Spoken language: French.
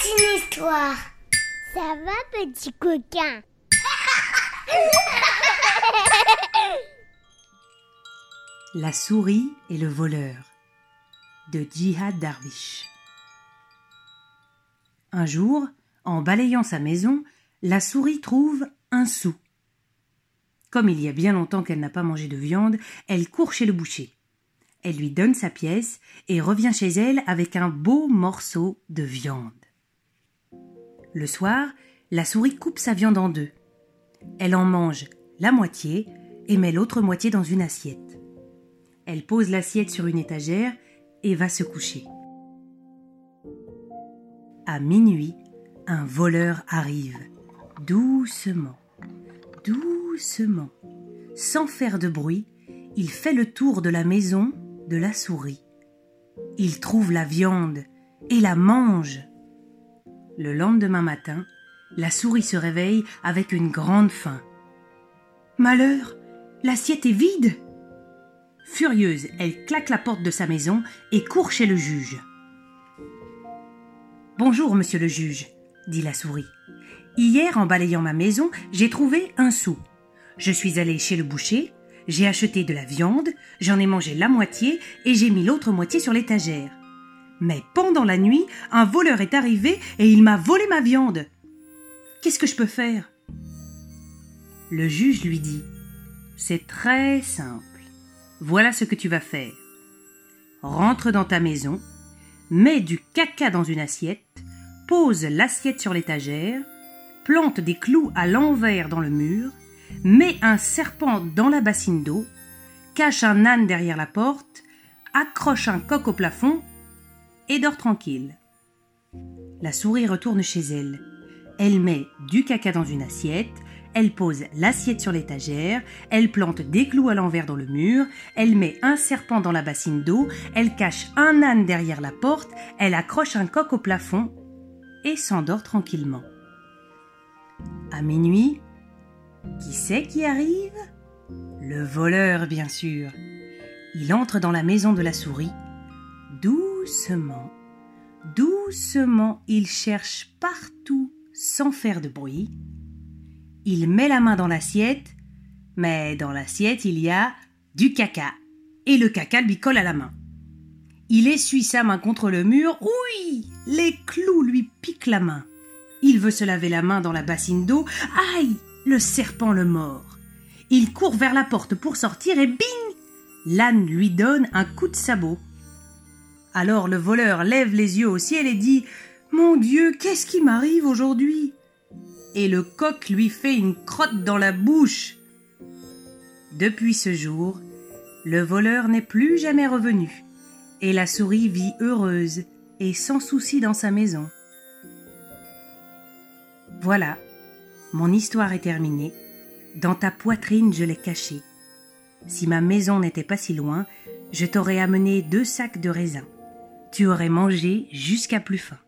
une histoire. Ça va, petit coquin? La souris et le voleur de Jihad Darwish. Un jour, en balayant sa maison, la souris trouve un sou. Comme il y a bien longtemps qu'elle n'a pas mangé de viande, elle court chez le boucher. Elle lui donne sa pièce et revient chez elle avec un beau morceau de viande. Le soir, la souris coupe sa viande en deux. Elle en mange la moitié et met l'autre moitié dans une assiette. Elle pose l'assiette sur une étagère et va se coucher. À minuit, un voleur arrive, doucement, doucement. Sans faire de bruit, il fait le tour de la maison de la souris. Il trouve la viande et la mange. Le lendemain matin, la souris se réveille avec une grande faim. Malheur, l'assiette est vide. Furieuse, elle claque la porte de sa maison et court chez le juge. « Bonjour, monsieur le juge, » dit la souris. « Hier, en balayant ma maison, j'ai trouvé un sou. Je suis allée chez le boucher, j'ai acheté de la viande, j'en ai mangé la moitié et j'ai mis l'autre moitié sur l'étagère. Mais pendant la nuit, un voleur est arrivé et il m'a volé ma viande. Qu'est-ce que je peux faire ?» Le juge lui dit « C'est très simple. Voilà ce que tu vas faire. Rentre dans ta maison, mets du caca dans une assiette, pose l'assiette sur l'étagère, plante des clous à l'envers dans le mur, mets un serpent dans la bassine d'eau, cache un âne derrière la porte, accroche un coq au plafond et dors tranquille. » La souris retourne chez elle. Elle met du caca dans une assiette, elle pose l'assiette sur l'étagère, elle plante des clous à l'envers dans le mur, elle met un serpent dans la bassine d'eau, elle cache un âne derrière la porte, elle accroche un coq au plafond et s'endort tranquillement. À minuit, qui c'est qui arrive ? Le voleur, bien sûr. Il entre dans la maison de la souris. Doucement, doucement, il cherche partout sans faire de bruit. Il met la main dans l'assiette, mais dans l'assiette, il y a du caca, et le caca lui colle à la main. Il essuie sa main contre le mur, oui, les clous lui piquent la main. Il veut se laver la main dans la bassine d'eau, aïe, le serpent le mord. Il court vers la porte pour sortir et bing, l'âne lui donne un coup de sabot. Alors le voleur lève les yeux au ciel et dit « Mon Dieu, qu'est-ce qui m'arrive aujourd'hui ?» Et le coq lui fait une crotte dans la bouche. Depuis ce jour, le voleur n'est plus jamais revenu, et la souris vit heureuse et sans souci dans sa maison. Voilà, mon histoire est terminée. Dans ta poitrine, je l'ai cachée. Si ma maison n'était pas si loin, je t'aurais amené 2 sacs de raisins. Tu aurais mangé jusqu'à plus faim.